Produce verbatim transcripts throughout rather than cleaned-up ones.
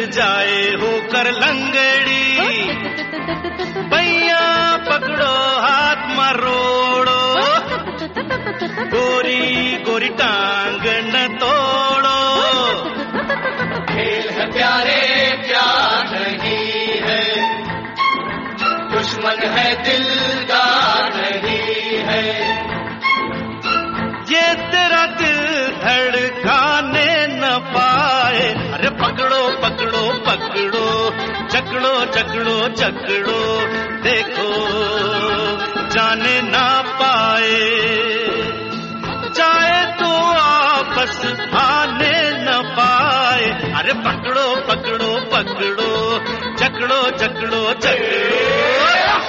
जाए होकर लंगड़ी, भैया पकड़ो हाथ मरोड़ो, गोरी गोरी टांग न तोड़ो। खेल है प्यारे प्यार नहीं है, दुश्मन है दिलदार नहीं है। ये तेरा दिल धड़काने न पाए, अरे पकड़ो पकड़ो पकड़ो, जकड़ो जकड़ो जकड़ो, देखो जाने ना पाए। चाहे तो वापस आने न पाए, अरे पकड़ो पकड़ो पकड़ो, जकड़ो जकड़ो जकड़ो।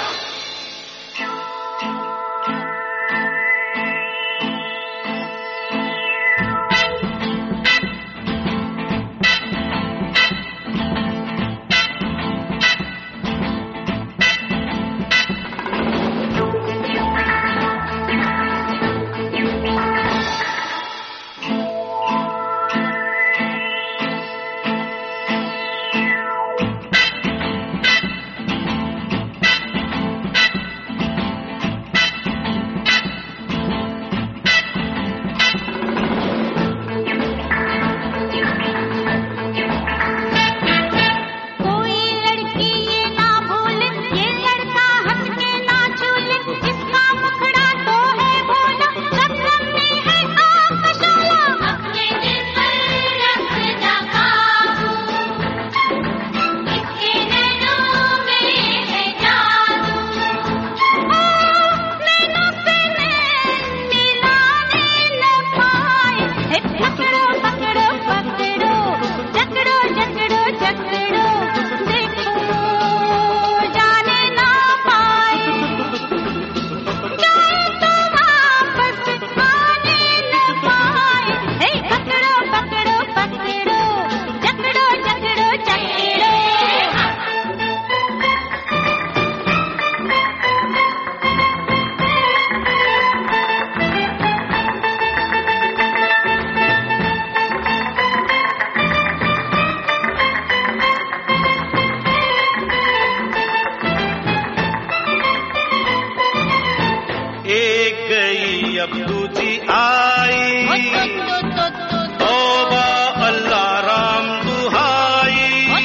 अब दूजी आई, तौबा अल्लाह राम दुहाई,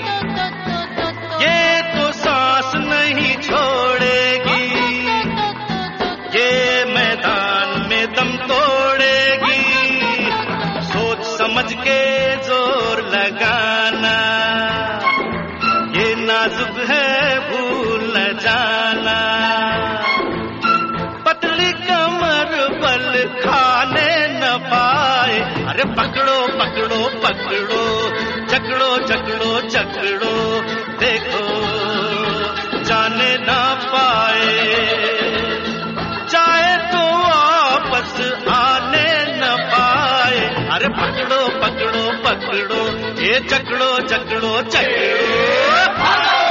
ये तो सांस नहीं छोड़ेगी, ये मैदान में दम तोड़ेगी। सोच समझ के जोर लगाना, ये नाजुक है भूल न जाना। खाने न पाए, अरे पकड़ो पकड़ो पकड़ो, जकड़ो जकड़ो जकड़ो, देखो जाने ना पाए। चाहे तो वापस आने न पाए, अरे पकड़ो पकड़ो पकड़ो, ये जकड़ो जकड़ो जकड़ो।